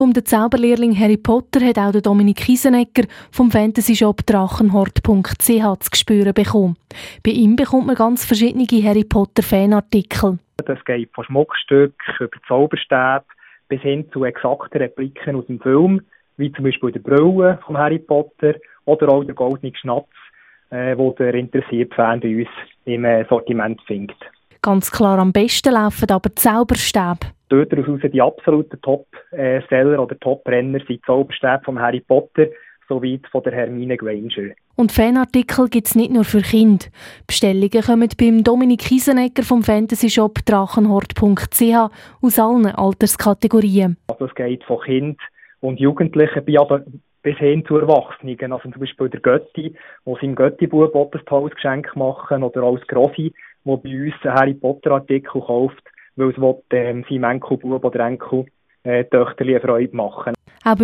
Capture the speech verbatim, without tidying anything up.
Um den Zauberlehrling Harry Potter hat auch der Dominik Kiesenegger vom Fantasy-Shop drachenhort punkt c h zu spüren bekommen. Bei ihm bekommt man ganz verschiedene Harry Potter-Fanartikel. Das geht von Schmuckstücken über Zauberstäbe bis hin zu exakten Repliken aus dem Film, wie zum Beispiel der Brille von Harry Potter oder auch der goldene Schnatz, äh, wo der interessierte Fan bei uns im äh, Sortiment findet. Ganz klar am besten laufen aber die Zauberstäbe. Dort daraus die absoluten Top-Seller oder Top-Renner sind die Zauberstäbe von Harry Potter sowie von der Hermine Granger. Und Fanartikel gibt es nicht nur für Kinder. Bestellungen kommen beim Dominik Kiesenegger vom Fantasy-Shop drachenhort punkt c h aus allen Alterskategorien. Also es geht von Kind und Jugendlichen bis hin zu Erwachsenen. Also zum Beispiel der Götti, der seinem Götti-Bub ein tolles Geschenk machen oder auch das Grossi, der bei uns einen Harry Potter-Artikel kauft, weil es ähm, seinem Enkelbub oder Enkel äh, Töchterli eine Freude machen.